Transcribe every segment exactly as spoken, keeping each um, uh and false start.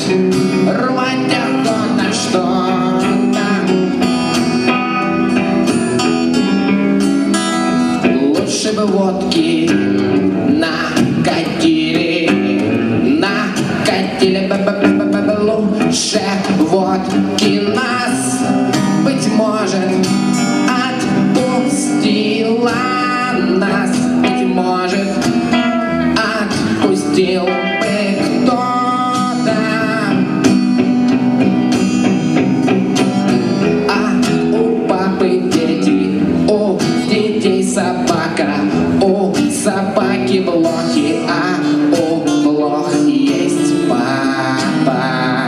рвать охота что-то. Лучше бы водки накатили, накатили, б-б-б-б-б, лучше водки нас, быть может, отпустила нас, быть может, отпустил бы кто-то. А у папы дети, у детей собака, у собаки блохи, а у блох есть папа.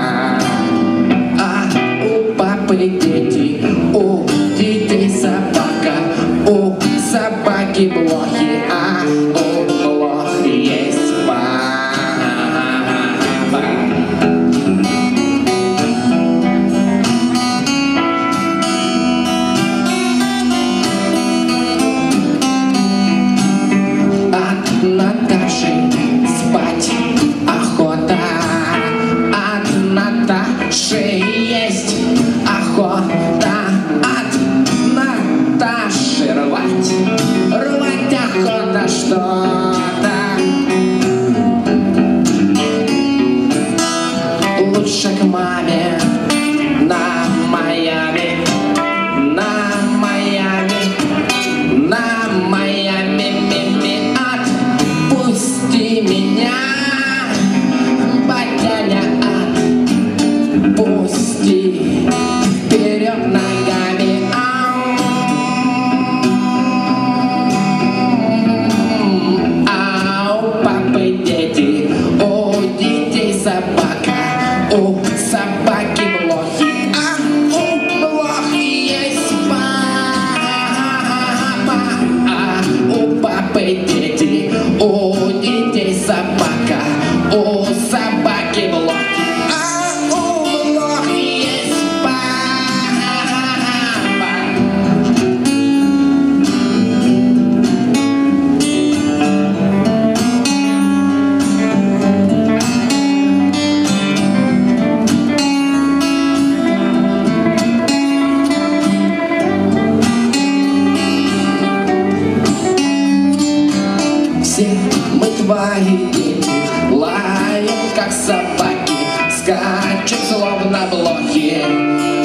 А у папы дети, у детей собака, у собаки блохи, а у блох есть папа. От Наташи спать охота, от Наташи есть охота, от Наташи рвать, рвать охота что-то. Лучше к маме на Майами, на Майами, на Майами, ми-ми, отпусти меня, батяня, отпусти, вперед ногами. А у папы дети, у детей собака, у собаки блохи, а у блохи есть папа. А у папы дети, у детей собака, у собаки блохи, а у блохи есть папа. Все мы твои дети, лаем как собаки, скачем словно блохи.